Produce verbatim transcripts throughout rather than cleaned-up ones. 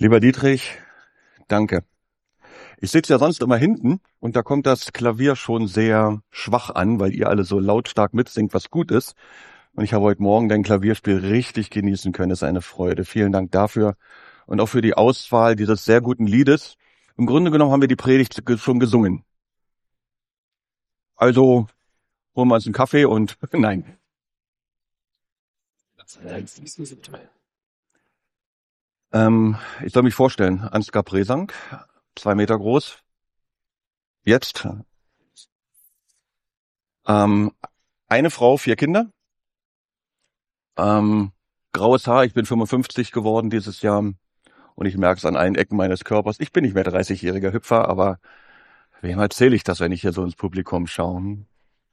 Lieber Dietrich, danke. Ich sitze ja sonst immer hinten und da kommt das Klavier schon sehr schwach an, weil ihr alle so lautstark mitsingt, was gut ist. Und ich habe heute Morgen dein Klavierspiel richtig genießen können. Das ist eine Freude. Vielen Dank dafür und auch für die Auswahl dieses sehr guten Liedes. Im Grunde genommen haben wir die Predigt schon gesungen. Also holen wir uns einen Kaffee und nein. Ähm, ich soll mich vorstellen. Ansgar Presang, zwei Meter groß. Jetzt. Ähm, eine Frau, vier Kinder. Ähm, graues Haar, ich bin fünfundfünfzig geworden dieses Jahr und ich merke es an allen Ecken meines Körpers. Ich bin nicht mehr dreißigjähriger Hüpfer, aber wem erzähle ich das, wenn ich hier so ins Publikum schaue?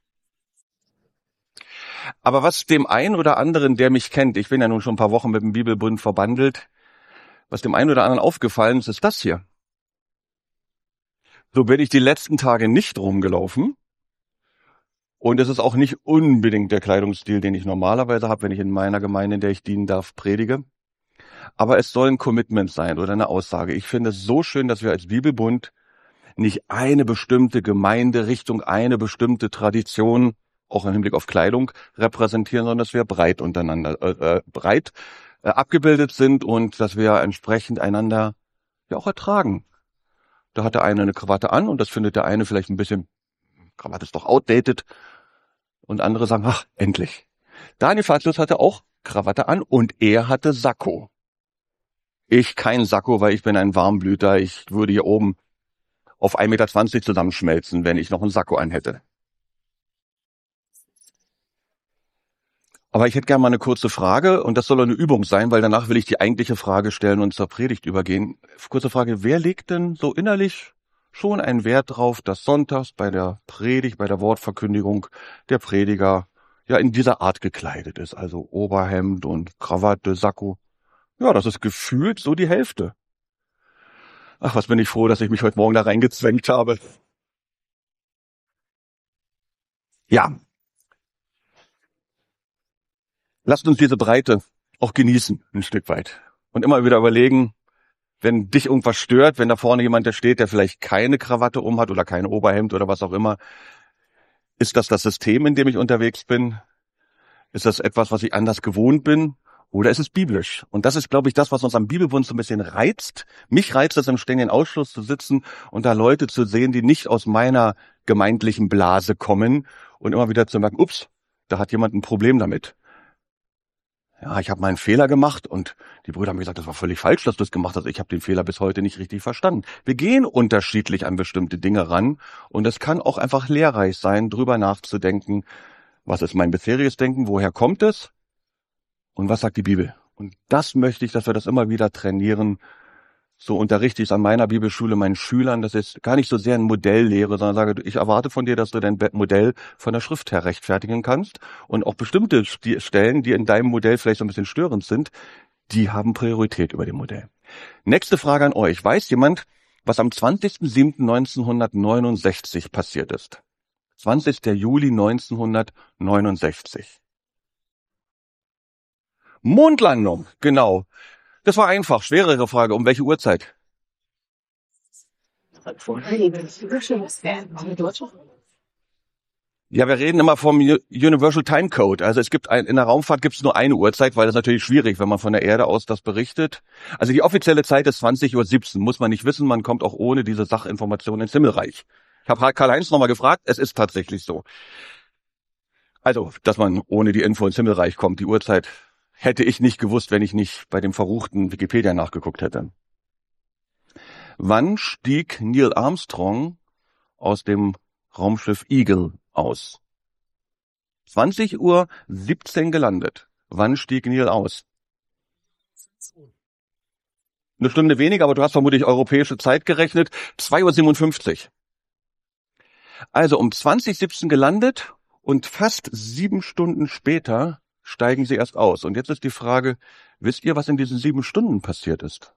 Aber was dem einen oder anderen, der mich kennt, ich bin ja nun schon ein paar Wochen mit dem Bibelbund verbandelt, was dem einen oder anderen aufgefallen ist, ist das hier. So bin ich die letzten Tage nicht rumgelaufen. Und es ist auch nicht unbedingt der Kleidungsstil, den ich normalerweise habe, wenn ich in meiner Gemeinde, in der ich dienen darf, predige. Aber es soll ein Commitment sein oder eine Aussage. Ich finde es so schön, dass wir als Bibelbund nicht eine bestimmte Gemeinderichtung, eine bestimmte Tradition, auch im Hinblick auf Kleidung, repräsentieren, sondern dass wir breit untereinander, äh, breit äh, abgebildet sind und dass wir entsprechend einander ja auch ertragen. Da hat der eine eine Krawatte an und das findet der eine vielleicht ein bisschen, Krawatte ist doch outdated. Und andere sagen, ach, endlich. Daniel Fazlus hatte auch Krawatte an und er hatte Sakko. Ich kein Sakko, weil ich bin ein Warmblüter. Ich würde hier oben auf ein Meter zwanzig zusammenschmelzen, wenn ich noch einen Sakko anhätte. Aber ich hätte gerne mal eine kurze Frage und das soll eine Übung sein, weil danach will ich die eigentliche Frage stellen und zur Predigt übergehen. Kurze Frage, wer legt denn so innerlich schon einen Wert drauf, dass sonntags bei der Predigt, bei der Wortverkündigung der Prediger ja in dieser Art gekleidet ist, also Oberhemd und Krawatte, Sakko. Ja, das ist gefühlt so die Hälfte. Ach, was bin ich froh, dass ich mich heute Morgen da reingezwängt habe. Ja. Lasst uns diese Breite auch genießen, ein Stück weit. Und immer wieder überlegen, wenn dich irgendwas stört, wenn da vorne jemand der steht, der vielleicht keine Krawatte um hat oder kein Oberhemd oder was auch immer, ist das das System, in dem ich unterwegs bin? Ist das etwas, was ich anders gewohnt bin? Oder ist es biblisch? Und das ist, glaube ich, das, was uns am Bibelbund so ein bisschen reizt. Mich reizt es, im ständigen Ausschuss zu sitzen und da Leute zu sehen, die nicht aus meiner gemeindlichen Blase kommen und immer wieder zu merken, ups, da hat jemand ein Problem damit. Ja, ich habe mal einen Fehler gemacht und die Brüder haben gesagt, das war völlig falsch, dass du es gemacht hast. Ich habe den Fehler bis heute nicht richtig verstanden. Wir gehen unterschiedlich an bestimmte Dinge ran und es kann auch einfach lehrreich sein, drüber nachzudenken, was ist mein bisheriges Denken, woher kommt es und was sagt die Bibel. Und das möchte ich, dass wir das immer wieder trainieren. So unterrichte ich es an meiner Bibelschule meinen Schülern, das ist gar nicht so sehr ein Modelllehre, sondern sage, ich erwarte von dir, dass du dein Modell von der Schrift her rechtfertigen kannst und auch bestimmte Stellen, die in deinem Modell vielleicht so ein bisschen störend sind, die haben Priorität über dem Modell. Nächste Frage an euch. Weiß jemand, was am zwanzigsten siebten neunzehnhundertneunundsechzig passiert ist? zwanzigsten Juli neunzehnhundertneunundsechzig. Mondlandung, genau. Das war einfach. Schwerere Frage. Um welche Uhrzeit? Ja, wir reden immer vom Universal Time Code. Also es gibt ein, in der Raumfahrt gibt es nur eine Uhrzeit, weil das ist natürlich schwierig, wenn man von der Erde aus das berichtet. Also die offizielle Zeit ist zwanzig Uhr siebzehn. Muss man nicht wissen, man kommt auch ohne diese Sachinformation ins Himmelreich. Ich habe Karl-Heinz nochmal gefragt, es ist tatsächlich so. Also, dass man ohne die Info ins Himmelreich kommt, die Uhrzeit hätte ich nicht gewusst, wenn ich nicht bei dem verruchten Wikipedia nachgeguckt hätte. Wann stieg Neil Armstrong aus dem Raumschiff Eagle aus? zwanzig Uhr siebzehn gelandet. Wann stieg Neil aus? Eine Stunde weniger, aber du hast vermutlich europäische Zeit gerechnet. zwei Uhr siebenundfünfzig. Also um zwanzig Uhr siebzehn gelandet und fast sieben Stunden später steigen sie erst aus. Und jetzt ist die Frage, wisst ihr, was in diesen sieben Stunden passiert ist?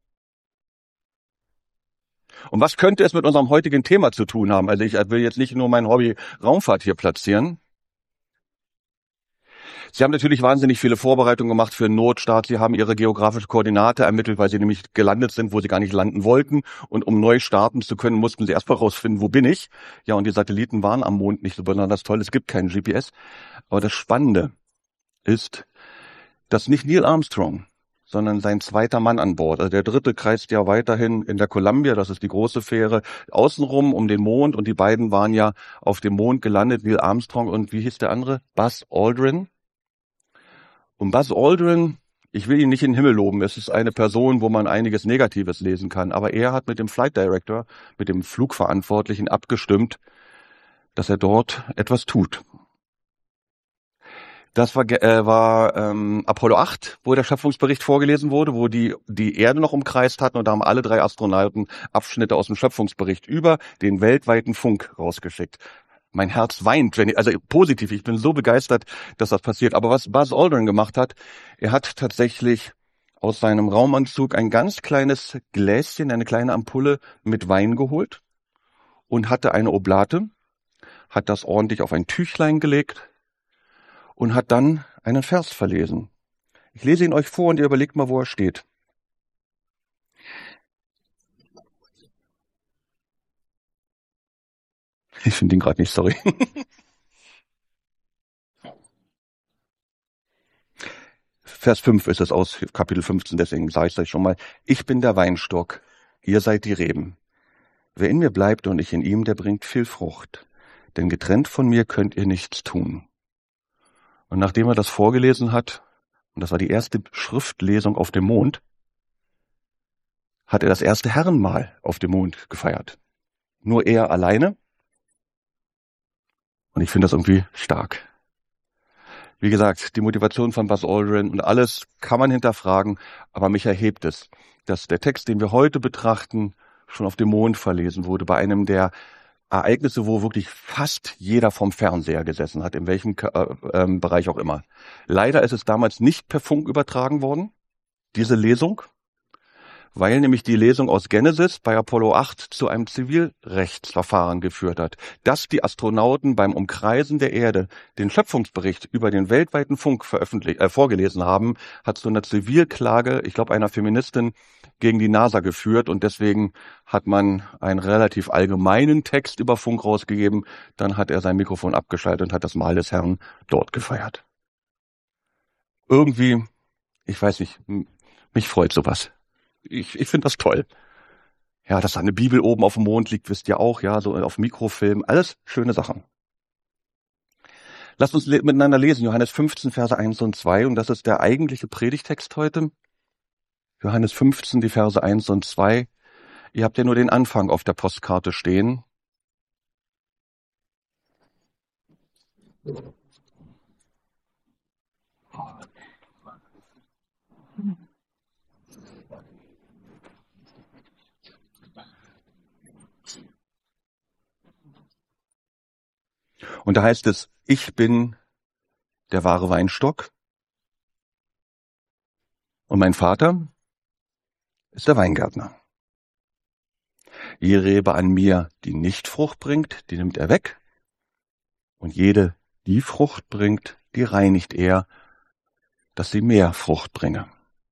Und was könnte es mit unserem heutigen Thema zu tun haben? Also ich will jetzt nicht nur mein Hobby Raumfahrt hier platzieren. Sie haben natürlich wahnsinnig viele Vorbereitungen gemacht für einen Notstart. Sie haben ihre geografische Koordinate ermittelt, weil sie nämlich gelandet sind, wo sie gar nicht landen wollten. Und um neu starten zu können, mussten sie erstmal rausfinden, wo bin ich? Ja, und die Satelliten waren am Mond nicht so besonders toll. Es gibt keinen G P S. Aber das Spannende ist, dass nicht Neil Armstrong, sondern sein zweiter Mann an Bord. Also der dritte kreist ja weiterhin in der Columbia, das ist die große Fähre, außenrum um den Mond. Und die beiden waren ja auf dem Mond gelandet, Neil Armstrong und wie hieß der andere? Buzz Aldrin. Und Buzz Aldrin, ich will ihn nicht in den Himmel loben, es ist eine Person, wo man einiges Negatives lesen kann, aber er hat mit dem Flight Director, mit dem Flugverantwortlichen abgestimmt, dass er dort etwas tut. Das war, äh, war ähm, Apollo acht, wo der Schöpfungsbericht vorgelesen wurde, wo die die Erde noch umkreist hatten, und da haben alle drei Astronauten Abschnitte aus dem Schöpfungsbericht über den weltweiten Funk rausgeschickt. Mein Herz weint, wenn ich, also positiv, ich bin so begeistert, dass das passiert. Aber was Buzz Aldrin gemacht hat, er hat tatsächlich aus seinem Raumanzug ein ganz kleines Gläschen, eine kleine Ampulle mit Wein geholt und hatte eine Oblate, hat das ordentlich auf ein Tüchlein gelegt und hat dann einen Vers verlesen. Ich lese ihn euch vor und ihr überlegt mal, wo er steht. Ich finde ihn gerade nicht, sorry. Vers fünf ist es aus Kapitel fünfzehn, deswegen sage ich es euch schon mal. Ich bin der Weinstock, ihr seid die Reben. Wer in mir bleibt und ich in ihm, der bringt viel Frucht. Denn getrennt von mir könnt ihr nichts tun. Und nachdem er das vorgelesen hat, und das war die erste Schriftlesung auf dem Mond, hat er das erste Herrenmahl auf dem Mond gefeiert. Nur er alleine. Und ich finde das irgendwie stark. Wie gesagt, die Motivation von Buzz Aldrin und alles kann man hinterfragen, aber mich erhebt es, dass der Text, den wir heute betrachten, schon auf dem Mond verlesen wurde, bei einem der Ereignisse, wo wirklich fast jeder vom Fernseher gesessen hat, in welchem äh, äh, Bereich auch immer. Leider ist es damals nicht per Funk übertragen worden, diese Lesung, weil nämlich die Lesung aus Genesis bei Apollo acht zu einem Zivilrechtsverfahren geführt hat, dass die Astronauten beim Umkreisen der Erde den Schöpfungsbericht über den weltweiten Funk veröffentlicht, äh, vorgelesen haben, hat zu einer Zivilklage, ich glaube einer Feministin, gegen die NASA geführt, und deswegen hat man einen relativ allgemeinen Text über Funk rausgegeben, dann hat er sein Mikrofon abgeschaltet und hat das Mahl des Herrn dort gefeiert. Irgendwie, ich weiß nicht, mich freut sowas. Ich, ich finde das toll. Ja, dass da eine Bibel oben auf dem Mond liegt, wisst ihr auch, ja, so auf Mikrofilm, alles schöne Sachen. Lasst uns le- miteinander lesen, Johannes fünfzehn, Verse eins und zwei, und das ist der eigentliche Predigtext heute. Johannes fünfzehn, die Verse eins und zwei. Ihr habt ja nur den Anfang auf der Postkarte stehen. Und da heißt es, ich bin der wahre Weinstock und mein Vater ist der Weingärtner. Jede Rebe an mir, die nicht Frucht bringt, die nimmt er weg. Und jede, die Frucht bringt, die reinigt er, dass sie mehr Frucht bringe.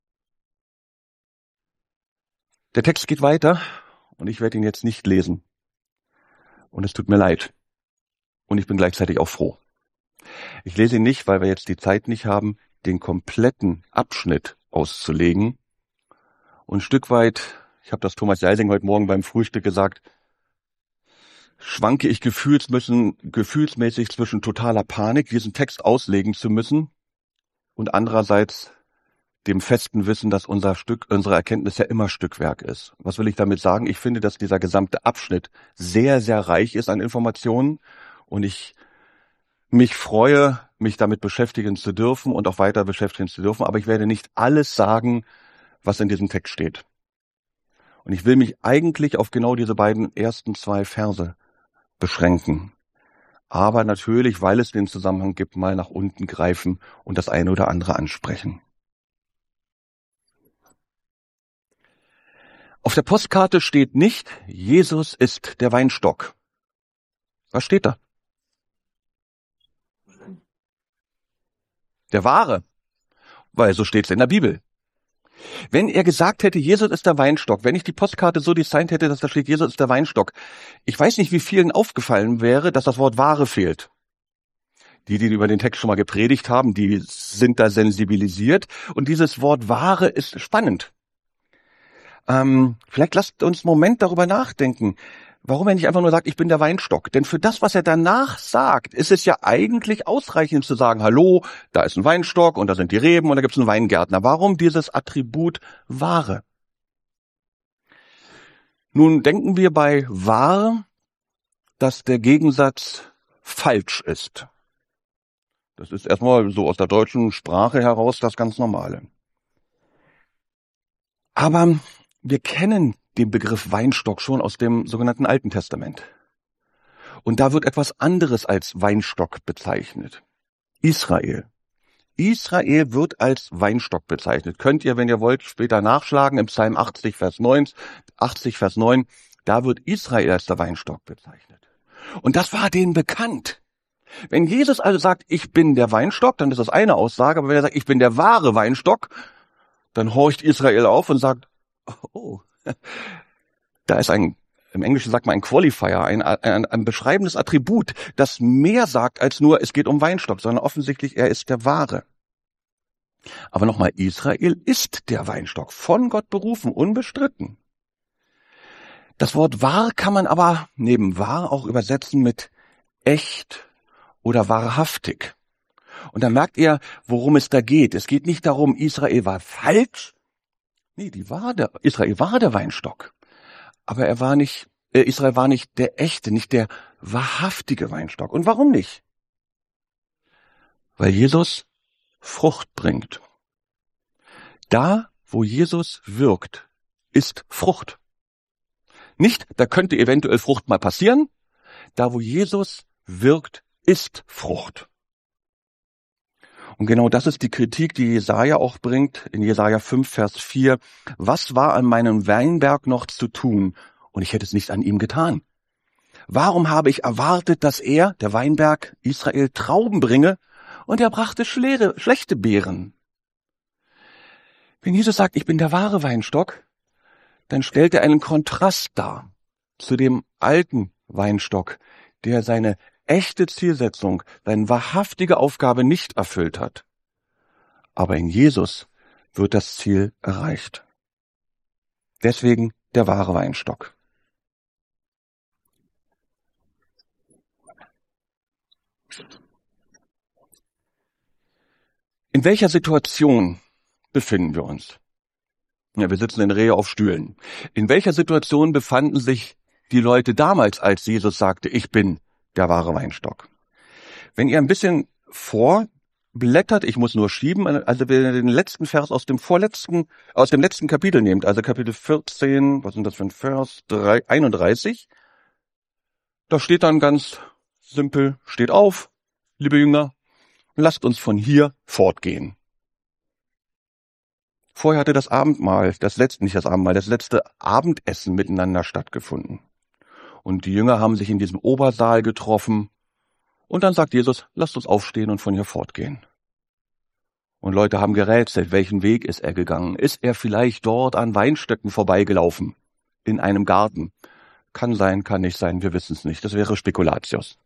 Der Text geht weiter und ich werde ihn jetzt nicht lesen. Und es tut mir leid. Und ich bin gleichzeitig auch froh. Ich lese ihn nicht, weil wir jetzt die Zeit nicht haben, den kompletten Abschnitt auszulegen. Und ein Stück weit, ich habe das Thomas Jeising heute Morgen beim Frühstück gesagt, schwanke ich gefühlsmäßig, gefühlsmäßig zwischen totaler Panik, diesen Text auslegen zu müssen, und andererseits dem festen Wissen, dass unser Stück, unsere Erkenntnis ja immer Stückwerk ist. Was will ich damit sagen? Ich finde, dass dieser gesamte Abschnitt sehr, sehr reich ist an Informationen, und ich mich freue, mich damit beschäftigen zu dürfen und auch weiter beschäftigen zu dürfen, aber ich werde nicht alles sagen, was in diesem Text steht. Und ich will mich eigentlich auf genau diese beiden ersten zwei Verse beschränken. Aber natürlich, weil es den Zusammenhang gibt, mal nach unten greifen und das eine oder andere ansprechen. Auf der Postkarte steht nicht, Jesus ist der Weinstock. Was steht da? Der wahre, weil so steht's in der Bibel. Wenn er gesagt hätte, Jesus ist der Weinstock, wenn ich die Postkarte so designt hätte, dass da steht, Jesus ist der Weinstock, ich weiß nicht, wie vielen aufgefallen wäre, dass das Wort wahre fehlt. Die, die über den Text schon mal gepredigt haben, die sind da sensibilisiert. Und dieses Wort wahre ist spannend. Ähm, vielleicht lasst uns einen Moment darüber nachdenken, warum er nicht einfach nur sagt, ich bin der Weinstock. Denn für das, was er danach sagt, ist es ja eigentlich ausreichend zu sagen, hallo, da ist ein Weinstock und da sind die Reben und da gibt es einen Weingärtner. Warum dieses Attribut wahre? Nun denken wir bei wahr, dass der Gegensatz falsch ist. Das ist erstmal so aus der deutschen Sprache heraus das ganz Normale. Aber wir kennen den Begriff Weinstock schon aus dem sogenannten Alten Testament. Und da wird etwas anderes als Weinstock bezeichnet. Israel. Israel wird als Weinstock bezeichnet. Könnt ihr, wenn ihr wollt, später nachschlagen im Psalm achtzig, Vers neun, achtzig, Vers neun. Da wird Israel als der Weinstock bezeichnet. Und das war denen bekannt. Wenn Jesus also sagt, ich bin der Weinstock, dann ist das eine Aussage. Aber wenn er sagt, ich bin der wahre Weinstock, dann horcht Israel auf und sagt, oh, da ist ein, im Englischen sagt man ein Qualifier, ein, ein, ein beschreibendes Attribut, das mehr sagt als nur, es geht um Weinstock, sondern offensichtlich, er ist der wahre. Aber nochmal, Israel ist der Weinstock, von Gott berufen, unbestritten. Das Wort wahr kann man aber neben wahr auch übersetzen mit echt oder wahrhaftig. Und dann merkt ihr, worum es da geht. Es geht nicht darum, Israel war falsch. Nee, die war der, Israel war der Weinstock. Aber er war nicht, äh, Israel war nicht der echte, nicht der wahrhaftige Weinstock. Und warum nicht? Weil Jesus Frucht bringt. Da, wo Jesus wirkt, ist Frucht. Nicht, da könnte eventuell Frucht mal passieren. Da, wo Jesus wirkt, ist Frucht. Und genau das ist die Kritik, die Jesaja auch bringt, in Jesaja fünf, Vers vier. Was war an meinem Weinberg noch zu tun? Und ich hätte es nicht an ihm getan. Warum habe ich erwartet, dass er, der Weinberg Israel, Trauben bringe? Und er brachte schlechte, schlechte Beeren. Wenn Jesus sagt, ich bin der wahre Weinstock, dann stellt er einen Kontrast dar zu dem alten Weinstock, der seine echte Zielsetzung, seine wahrhaftige Aufgabe nicht erfüllt hat. Aber in Jesus wird das Ziel erreicht. Deswegen der wahre Weinstock. In welcher Situation befinden wir uns? Ja, wir sitzen in Rehe auf Stühlen. In welcher Situation befanden sich die Leute damals, als Jesus sagte, ich bin der wahre Weinstock? Wenn ihr ein bisschen vorblättert, ich muss nur schieben, also wenn ihr den letzten Vers aus dem vorletzten, aus dem letzten Kapitel nehmt, also Kapitel vierzehn, was sind das für ein Vers? einunddreißig, da steht dann ganz simpel, steht auf, liebe Jünger, lasst uns von hier fortgehen. Vorher hatte das Abendmahl, das letzte, nicht das Abendmahl, das letzte Abendessen miteinander stattgefunden. Und die Jünger haben sich in diesem Obersaal getroffen. Und dann sagt Jesus, lasst uns aufstehen und von hier fortgehen. Und Leute haben gerätselt, welchen Weg ist er gegangen? Ist er vielleicht dort an Weinstöcken vorbeigelaufen? In einem Garten? Kann sein, kann nicht sein, wir wissen es nicht. Das wäre Spekulatius.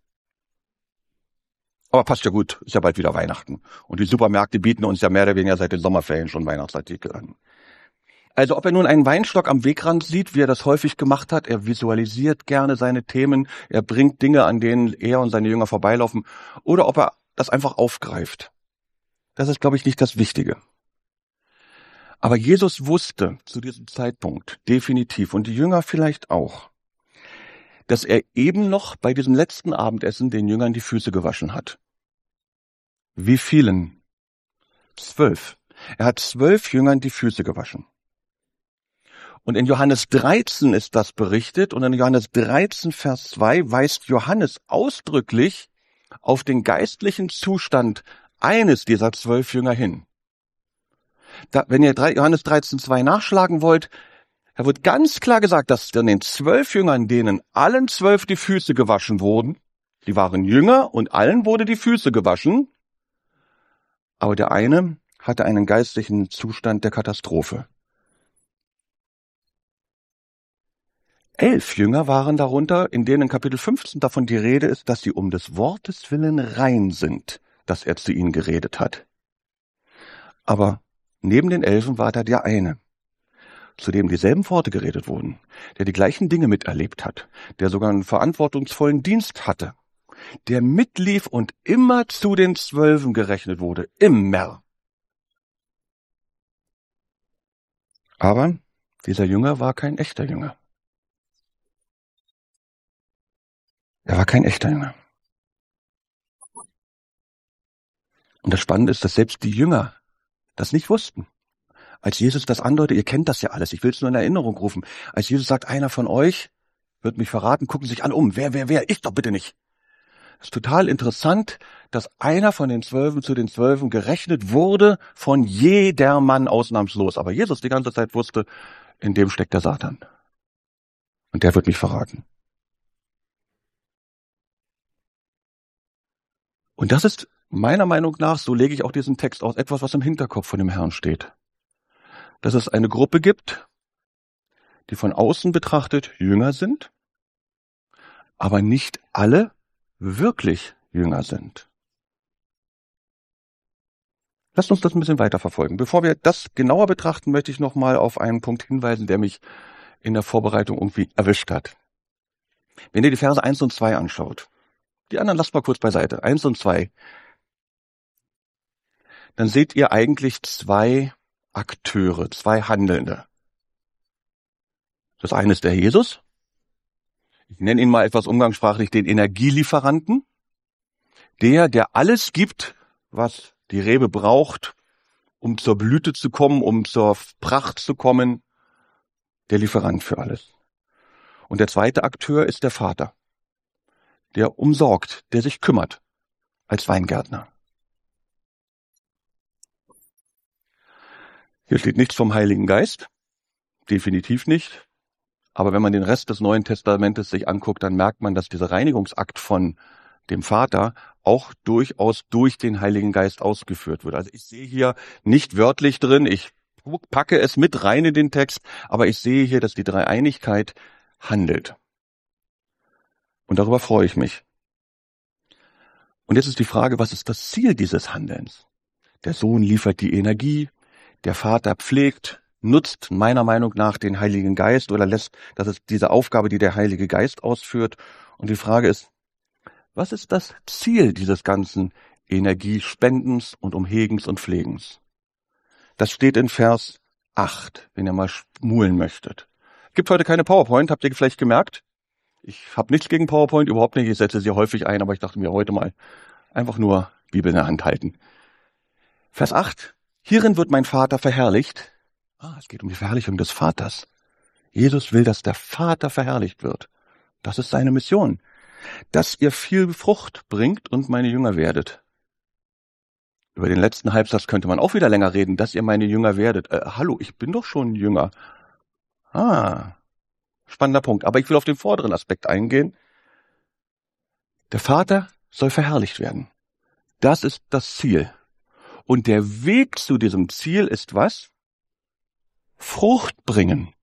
Aber passt ja gut, ist ja bald wieder Weihnachten. Und die Supermärkte bieten uns ja mehr oder weniger seit den Sommerferien schon Weihnachtsartikel an. Also ob er nun einen Weinstock am Wegrand sieht, wie er das häufig gemacht hat, er visualisiert gerne seine Themen, er bringt Dinge, an denen er und seine Jünger vorbeilaufen, oder ob er das einfach aufgreift. Das ist, glaube ich, nicht das Wichtige. Aber Jesus wusste zu diesem Zeitpunkt definitiv, und die Jünger vielleicht auch, dass er eben noch bei diesem letzten Abendessen den Jüngern die Füße gewaschen hat. Wie vielen? Zwölf. Er hat zwölf Jüngern die Füße gewaschen. Und in Johannes dreizehn ist das berichtet, und in Johannes dreizehn, Vers zwei weist Johannes ausdrücklich auf den geistlichen Zustand eines dieser zwölf Jünger hin. Da, wenn ihr Johannes dreizehn, zwei nachschlagen wollt, da wird ganz klar gesagt, dass von den zwölf Jüngern, denen allen zwölf die Füße gewaschen wurden, die waren Jünger und allen wurde die Füße gewaschen, Aber der eine hatte einen geistlichen Zustand der Katastrophe. Elf Jünger waren darunter, in denen in Kapitel fünfzehn davon die Rede ist, dass sie um des Wortes willen rein sind, dass er zu ihnen geredet hat. Aber neben den Elfen war da der eine, zu dem dieselben Worte geredet wurden, der die gleichen Dinge miterlebt hat, der sogar einen verantwortungsvollen Dienst hatte, der mitlief und immer zu den Zwölfen gerechnet wurde, immer. Aber dieser Jünger war kein echter Jünger. Er war kein echter Jünger. Und das Spannende ist, dass selbst die Jünger das nicht wussten. Als Jesus das andeutet, ihr kennt das ja alles, ich will es nur in Erinnerung rufen. Als Jesus sagt, einer von euch wird mich verraten, gucken sich an, um, wer, wer, wer, ich doch bitte nicht. Es ist total interessant, dass einer von den Zwölfen zu den Zwölfen gerechnet wurde von jedermann ausnahmslos. Aber Jesus die ganze Zeit wusste, in dem steckt der Satan. Und der wird mich verraten. Und das ist meiner Meinung nach, so lege ich auch diesen Text aus, etwas, was im Hinterkopf von dem Herrn steht. Dass es eine Gruppe gibt, die von außen betrachtet Jünger sind, aber nicht alle wirklich Jünger sind. Lasst uns das ein bisschen weiter verfolgen. Bevor wir das genauer betrachten, möchte ich noch mal auf einen Punkt hinweisen, der mich in der Vorbereitung irgendwie erwischt hat. Wenn ihr die Verse eins und zwei anschaut, die anderen lasst mal kurz beiseite, eins und zwei, dann seht ihr eigentlich zwei Akteure, zwei Handelnde. Das eine ist der Jesus. Ich nenne ihn mal etwas umgangssprachlich den Energielieferanten. Der, der alles gibt, was die Rebe braucht, um zur Blüte zu kommen, um zur Pracht zu kommen. Der Lieferant für alles. Und der zweite Akteur ist der Vater. Der umsorgt, der sich kümmert, als Weingärtner. Hier steht nichts vom Heiligen Geist. Definitiv nicht. Aber wenn man den Rest des Neuen Testamentes sich anguckt, dann merkt man, dass dieser Reinigungsakt von dem Vater auch durchaus durch den Heiligen Geist ausgeführt wird. Also ich sehe hier nicht wörtlich drin, ich packe es mit rein in den Text, aber ich sehe hier, dass die Dreieinigkeit handelt. Und darüber freue ich mich. Und jetzt ist die Frage, was ist das Ziel dieses Handelns? Der Sohn liefert die Energie, der Vater pflegt, nutzt meiner Meinung nach den Heiligen Geist oder lässt, das ist diese Aufgabe, die der Heilige Geist ausführt. Und die Frage ist, was ist das Ziel dieses ganzen Energiespendens und Umhegens und Pflegens? Das steht in Vers acht, wenn ihr mal schmulen möchtet. Gibt heute keine PowerPoint, habt ihr vielleicht gemerkt? Ich habe nichts gegen PowerPoint, überhaupt nicht. Ich setze sie häufig ein, aber ich dachte mir heute mal einfach nur Bibel in der Hand halten. Vers acht. Hierin wird mein Vater verherrlicht. Ah, es geht um die Verherrlichung des Vaters. Jesus will, dass der Vater verherrlicht wird. Das ist seine Mission. Dass ihr viel Frucht bringt und meine Jünger werdet. Über den letzten Halbsatz könnte man auch wieder länger reden, dass ihr meine Jünger werdet. Äh, hallo, ich bin doch schon Jünger. Ah, spannender Punkt. Aber ich will auf den vorderen Aspekt eingehen. Der Vater soll verherrlicht werden. Das ist das Ziel. Und der Weg zu diesem Ziel ist was? Frucht bringen.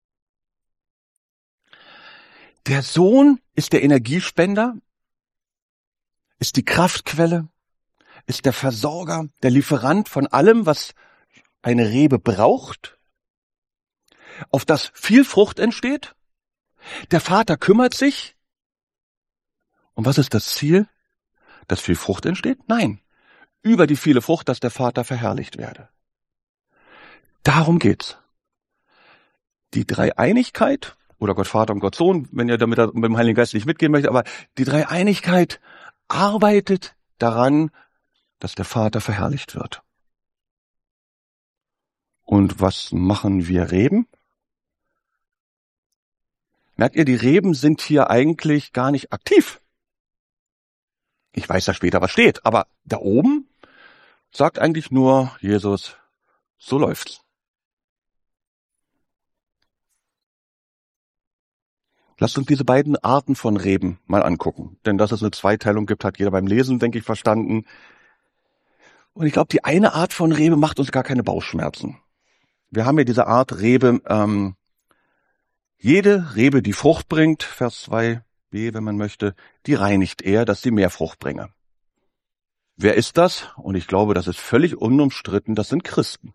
Der Sohn ist der Energiespender, ist die Kraftquelle, ist der Versorger, der Lieferant von allem, was eine Rebe braucht, auf das viel Frucht entsteht. Der Vater kümmert sich. Und was ist das Ziel? Dass viel Frucht entsteht? Nein. Über die viele Frucht, dass der Vater verherrlicht werde. Darum geht's. Die Dreieinigkeit, oder Gott Vater und Gott Sohn, wenn ihr damit mit dem Heiligen Geist nicht mitgehen möchtet, aber die Dreieinigkeit arbeitet daran, dass der Vater verherrlicht wird. Und was machen wir Reben? Merkt ihr, die Reben sind hier eigentlich gar nicht aktiv. Ich weiß ja später, was steht, aber da oben sagt eigentlich nur Jesus, so läuft's. Lasst uns diese beiden Arten von Reben mal angucken. Denn dass es eine Zweiteilung gibt, hat jeder beim Lesen, denke ich, verstanden. Und ich glaube, die eine Art von Rebe macht uns gar keine Bauchschmerzen. Wir haben ja diese Art Rebe, ähm, jede Rebe, die Frucht bringt, Vers zwei b, wenn man möchte, die reinigt er, dass sie mehr Frucht bringe. Wer ist das? Und ich glaube, das ist völlig unumstritten, das sind Christen.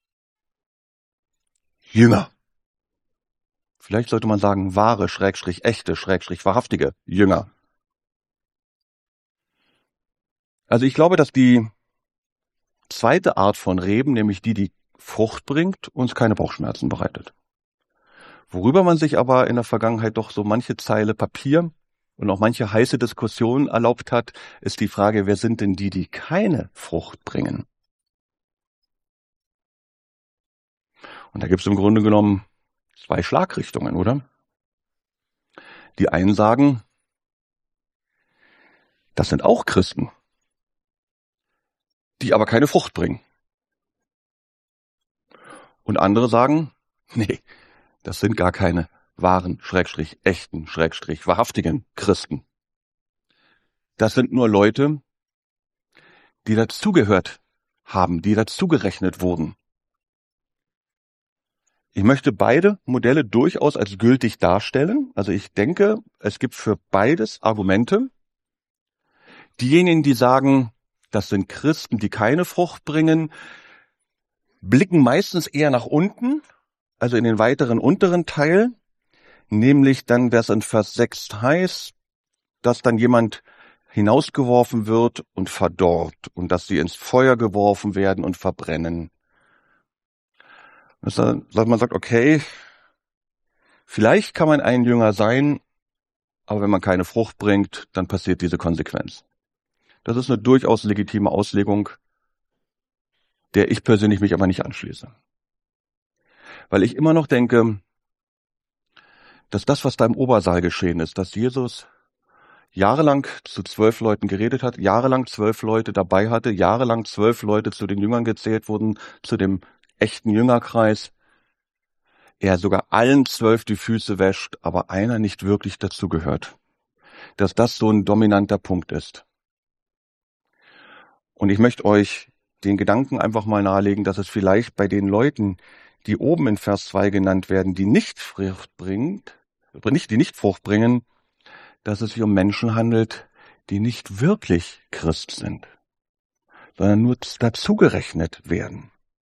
Jünger. Vielleicht sollte man sagen, wahre, Schrägstrich, echte, Schrägstrich, wahrhaftige Jünger. Also ich glaube, dass die zweite Art von Reben, nämlich die, die Frucht bringt, uns keine Bauchschmerzen bereitet. Worüber man sich aber in der Vergangenheit doch so manche Zeile Papier und auch manche heiße Diskussionen erlaubt hat, ist die Frage, wer sind denn die, die keine Frucht bringen? Und da gibt es im Grunde genommen zwei Schlagrichtungen, oder? Die einen sagen, das sind auch Christen, die aber keine Frucht bringen. Und andere sagen, nee, das sind gar keine wahren, Schrägstrich, echten, Schrägstrich, wahrhaftigen Christen. Das sind nur Leute, die dazugehört haben, die dazugerechnet wurden. Ich möchte beide Modelle durchaus als gültig darstellen. Also ich denke, es gibt für beides Argumente. Diejenigen, die sagen, das sind Christen, die keine Frucht bringen, blicken meistens eher nach unten, also in den weiteren unteren Teil, nämlich dann, was in Vers sechs heißt, dass dann jemand hinausgeworfen wird und verdorrt und dass sie ins Feuer geworfen werden und verbrennen. Dass man sagt, okay, vielleicht kann man ein Jünger sein, aber wenn man keine Frucht bringt, dann passiert diese Konsequenz. Das ist eine durchaus legitime Auslegung, der ich persönlich mich aber nicht anschließe. Weil ich immer noch denke, dass das, was da im Obersaal geschehen ist, dass Jesus jahrelang zu zwölf Leuten geredet hat, jahrelang zwölf Leute dabei hatte, jahrelang zwölf Leute zu den Jüngern gezählt wurden, zu dem echten Jüngerkreis, er sogar allen zwölf die Füße wäscht, aber einer nicht wirklich dazugehört. Dass das so ein dominanter Punkt ist. Und ich möchte euch den Gedanken einfach mal nahelegen, dass es vielleicht bei den Leuten, die oben in Vers zwei genannt werden, die nicht Frucht bringt, die nicht Frucht bringen, dass es sich um Menschen handelt, die nicht wirklich Christ sind, sondern nur dazugerechnet werden.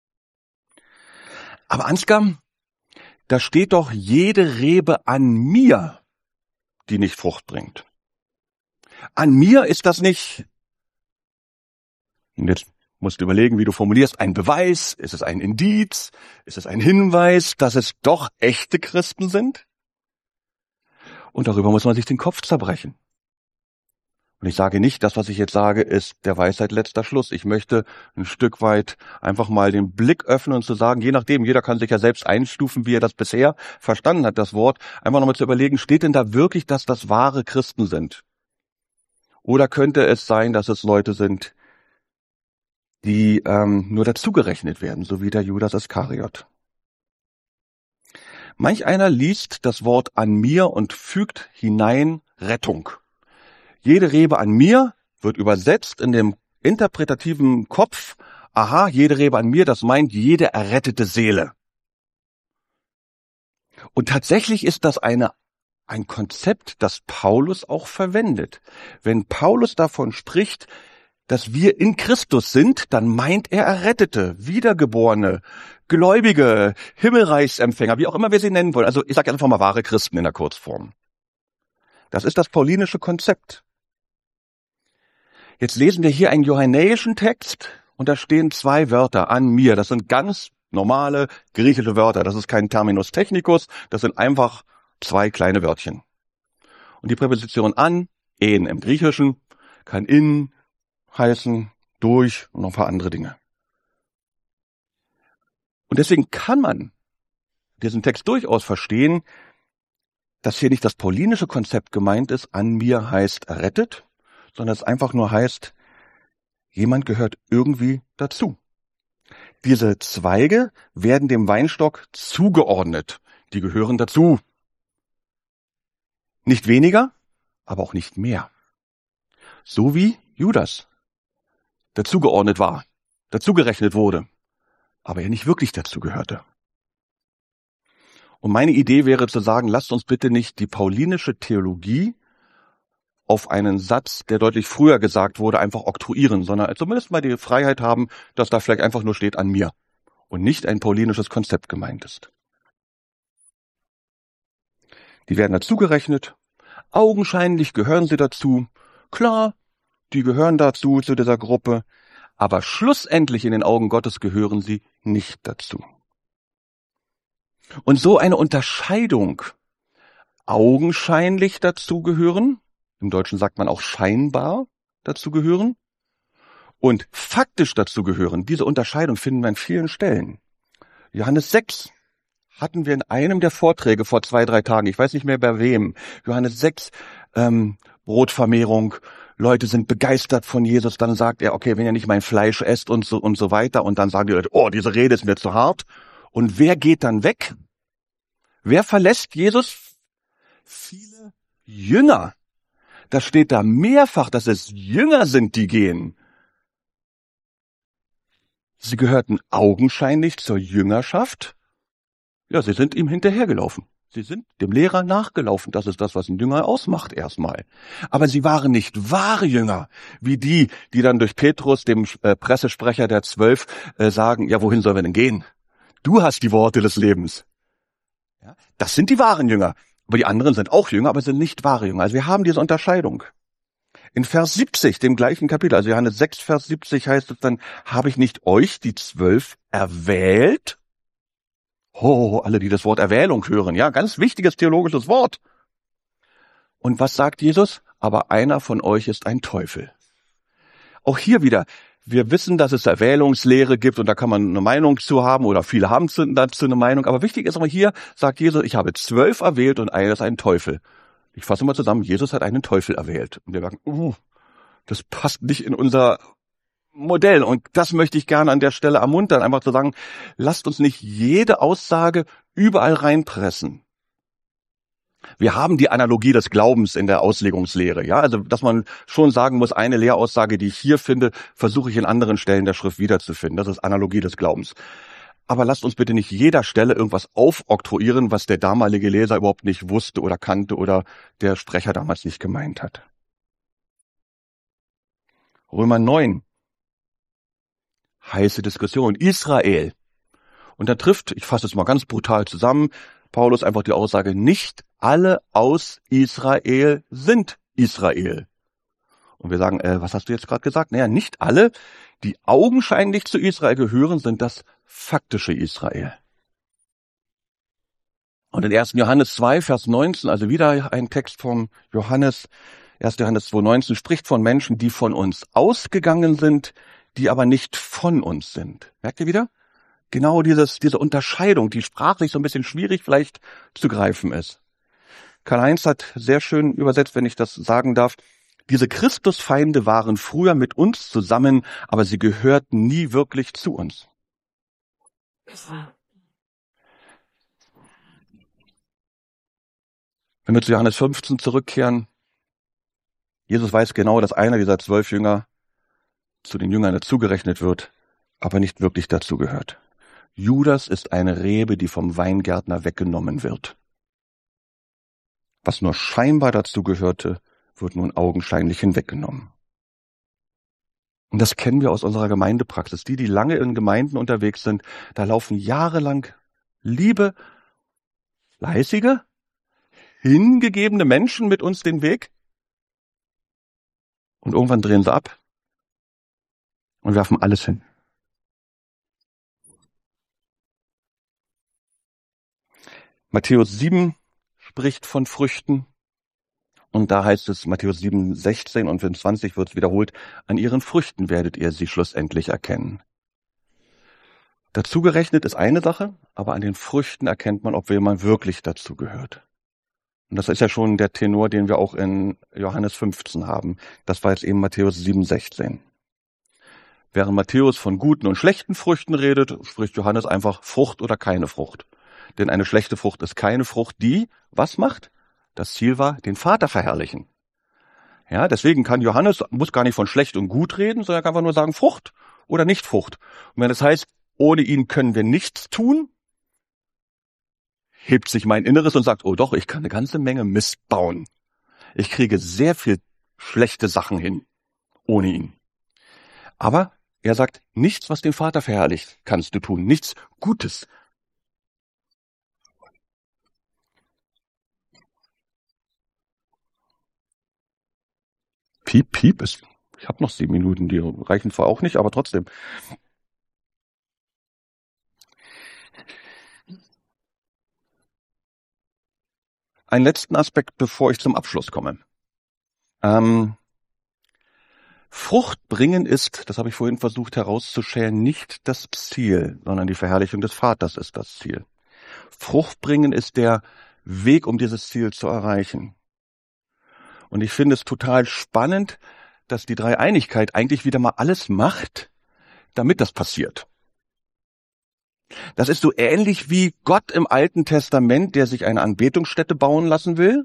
Aber Ansgar, da steht doch jede Rebe an mir, die nicht Frucht bringt. An mir ist das nicht, und jetzt musst du überlegen, wie du formulierst, ein Beweis, ist es ein Indiz, ist es ein Hinweis, dass es doch echte Christen sind? Und darüber muss man sich den Kopf zerbrechen. Und ich sage nicht, das, was ich jetzt sage, ist der Weisheit letzter Schluss. Ich möchte ein Stück weit einfach mal den Blick öffnen und zu sagen, je nachdem, jeder kann sich ja selbst einstufen, wie er das bisher verstanden hat, das Wort, einfach nochmal zu überlegen, steht denn da wirklich, dass das wahre Christen sind? Oder könnte es sein, dass es Leute sind, die ähm, nur dazugerechnet werden, so wie der Judas Iskariot? Manch einer liest das Wort an mir und fügt hinein Rettung. Jede Rebe an mir wird übersetzt in dem interpretativen Kopf, aha, jede Rebe an mir, das meint jede errettete Seele. Und tatsächlich ist das eine, ein Konzept, das Paulus auch verwendet. Wenn Paulus davon spricht, dass wir in Christus sind, dann meint er Errettete, Wiedergeborene, Gläubige, Himmelreichsempfänger, wie auch immer wir sie nennen wollen. Also ich sage einfach mal wahre Christen in der Kurzform. Das ist das paulinische Konzept. Jetzt lesen wir hier einen johannäischen Text und da stehen zwei Wörter an mir. Das sind ganz normale griechische Wörter. Das ist kein Terminus technicus, das sind einfach zwei kleine Wörtchen. Und die Präposition an, en im Griechischen, kann in heißen, durch und noch ein paar andere Dinge. Und deswegen kann man diesen Text durchaus verstehen, dass hier nicht das paulinische Konzept gemeint ist, an mir heißt errettet, sondern es einfach nur heißt, jemand gehört irgendwie dazu. Diese Zweige werden dem Weinstock zugeordnet. Die gehören dazu. Nicht weniger, aber auch nicht mehr. So wie Judas dazugeordnet war dazugerechnet wurde, aber er nicht wirklich dazugehörte. Und meine Idee wäre zu sagen, lasst uns bitte nicht die paulinische Theologie auf einen Satz, der deutlich früher gesagt wurde, einfach oktroyieren, sondern zumindest mal die Freiheit haben, dass da vielleicht einfach nur steht an mir und nicht ein paulinisches Konzept gemeint ist. Die werden dazugerechnet. Augenscheinlich gehören sie dazu. Klar, die gehören dazu, zu dieser Gruppe. Aber schlussendlich in den Augen Gottes gehören sie nicht dazu. Und so eine Unterscheidung, augenscheinlich dazugehören, im Deutschen sagt man auch scheinbar dazugehören, und faktisch dazugehören, diese Unterscheidung finden wir an vielen Stellen. Johannes sechs hatten wir in einem der Vorträge vor zwei, drei Tagen, ich weiß nicht mehr bei wem, Johannes sechs, ähm, Brotvermehrung, Leute sind begeistert von Jesus, dann sagt er, okay, wenn ihr nicht mein Fleisch esst und so und so weiter, und dann sagen die Leute, oh, diese Rede ist mir zu hart. Und wer geht dann weg? Wer verlässt Jesus? Viele Jünger. Das steht da mehrfach, dass es Jünger sind, die gehen. Sie gehörten augenscheinlich zur Jüngerschaft. Ja, sie sind ihm hinterhergelaufen. Sie sind dem Lehrer nachgelaufen. Das ist das, was ein Jünger ausmacht erstmal. Aber sie waren nicht wahre Jünger, wie die, die dann durch Petrus, dem äh, Pressesprecher der Zwölf, äh, sagen, ja, wohin sollen wir denn gehen? Du hast die Worte des Lebens. Ja, das sind die wahren Jünger. Aber die anderen sind auch Jünger, aber sind nicht wahre Jünger. Also wir haben diese Unterscheidung. In Vers siebzig, dem gleichen Kapitel, also Johannes sechs, Vers siebzig heißt es dann, habe ich nicht euch, die Zwölf, erwählt? Oh, alle, die das Wort Erwählung hören, ja, ganz wichtiges theologisches Wort. Und was sagt Jesus? Aber einer von euch ist ein Teufel. Auch hier wieder, wir wissen, dass es Erwählungslehre gibt und da kann man eine Meinung zu haben oder viele haben dazu eine Meinung. Aber wichtig ist aber hier, sagt Jesus, ich habe zwölf erwählt und einer ist ein Teufel. Ich fasse mal zusammen, Jesus hat einen Teufel erwählt. Und wir sagen, uh, das passt nicht in unser Modell. Und das möchte ich gerne an der Stelle ermuntern, einfach zu sagen, lasst uns nicht jede Aussage überall reinpressen. Wir haben die Analogie des Glaubens in der Auslegungslehre, ja, also dass man schon sagen muss, eine Lehraussage, die ich hier finde, versuche ich in anderen Stellen der Schrift wiederzufinden. Das ist Analogie des Glaubens. Aber lasst uns bitte nicht jeder Stelle irgendwas aufoktroyieren, was der damalige Leser überhaupt nicht wusste oder kannte oder der Sprecher damals nicht gemeint hat. Römer neun. Heiße Diskussion. Israel. Und da trifft, ich fasse es mal ganz brutal zusammen, Paulus einfach die Aussage, nicht alle aus Israel sind Israel. Und wir sagen, äh, was hast du jetzt gerade gesagt? Naja, nicht alle, die augenscheinlich zu Israel gehören, sind das faktische Israel. Und in ersten Johannes zwei, Vers neunzehn, also wieder ein Text vom Johannes, erster Johannes zwei, neunzehn, spricht von Menschen, die von uns ausgegangen sind, die aber nicht von uns sind. Merkt ihr wieder? Genau dieses, diese Unterscheidung, die sprachlich so ein bisschen schwierig vielleicht zu greifen ist. Karl-Heinz hat sehr schön übersetzt, wenn ich das sagen darf, diese Christusfeinde waren früher mit uns zusammen, aber sie gehörten nie wirklich zu uns. Wenn wir zu Johannes fünfzehn zurückkehren, Jesus weiß genau, dass einer dieser zwölf Jünger zu den Jüngern dazugerechnet wird, aber nicht wirklich dazugehört. Judas ist eine Rebe, die vom Weingärtner weggenommen wird. Was nur scheinbar dazugehörte, wird nun augenscheinlich hinweggenommen. Und das kennen wir aus unserer Gemeindepraxis. Die, die lange in Gemeinden unterwegs sind, da laufen jahrelang liebe, fleißige, hingegebene Menschen mit uns den Weg. Und irgendwann drehen sie ab und werfen alles hin. Matthäus sieben spricht von Früchten. Und da heißt es, Matthäus sieben, sechzehn und zwanzig wird es wiederholt, an ihren Früchten werdet ihr sie schlussendlich erkennen. Dazugerechnet ist eine Sache, aber an den Früchten erkennt man, ob jemand wirklich dazugehört. Und das ist ja schon der Tenor, den wir auch in Johannes fünfzehn haben. Das war jetzt eben Matthäus sieben, sechzehn. Während Matthäus von guten und schlechten Früchten redet, spricht Johannes einfach Frucht oder keine Frucht. Denn eine schlechte Frucht ist keine Frucht, die was macht? Das Ziel war, den Vater verherrlichen. Ja, deswegen kann Johannes, muss gar nicht von schlecht und gut reden, sondern kann einfach nur sagen Frucht. oder Nichtfrucht. Und wenn das heißt, ohne ihn können wir nichts tun, hebt sich mein Inneres und sagt, oh doch, ich kann eine ganze Menge Mist bauen. Ich kriege sehr viel schlechte Sachen hin, ohne ihn. Aber er sagt, nichts, was den Vater verherrlicht, kannst du tun. Nichts Gutes. Piep, piep ist, ich habe noch sieben Minuten, die reichen zwar auch nicht, aber trotzdem. Einen letzten Aspekt, bevor ich zum Abschluss komme. Ähm, Frucht bringen ist, das habe ich vorhin versucht herauszuschälen, nicht das Ziel, sondern die Verherrlichung des Vaters ist das Ziel. Frucht bringen ist der Weg, um dieses Ziel zu erreichen. Und ich finde es total spannend, dass die Dreieinigkeit eigentlich wieder mal alles macht, damit das passiert. Das ist so ähnlich wie Gott im Alten Testament, der sich eine Anbetungsstätte bauen lassen will.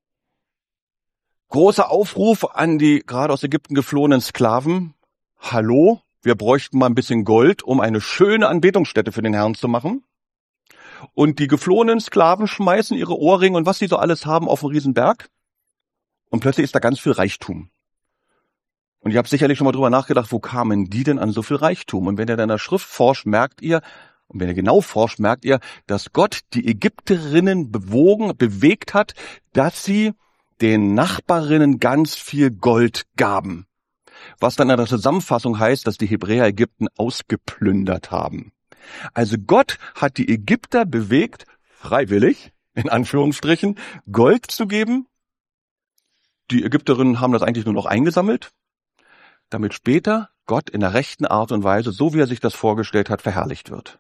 Großer Aufruf an die gerade aus Ägypten geflohenen Sklaven. Hallo, wir bräuchten mal ein bisschen Gold, um eine schöne Anbetungsstätte für den Herrn zu machen. Und die geflohenen Sklaven schmeißen ihre Ohrringe und was sie so alles haben auf den Riesenberg. Und plötzlich ist da ganz viel Reichtum. Und ihr habt sicherlich schon mal drüber nachgedacht, wo kamen die denn an so viel Reichtum? Und wenn ihr dann in der Schrift forscht, merkt ihr, und wenn ihr genau forscht, merkt ihr, dass Gott die Ägypterinnen bewogen, bewegt hat, dass sie den Nachbarinnen ganz viel Gold gaben. Was dann in der Zusammenfassung heißt, dass die Hebräer Ägypten ausgeplündert haben. Also Gott hat die Ägypter bewegt, freiwillig, in Anführungsstrichen, Gold zu geben. Die Ägypterinnen haben das eigentlich nur noch eingesammelt, damit später Gott in der rechten Art und Weise, so wie er sich das vorgestellt hat, verherrlicht wird.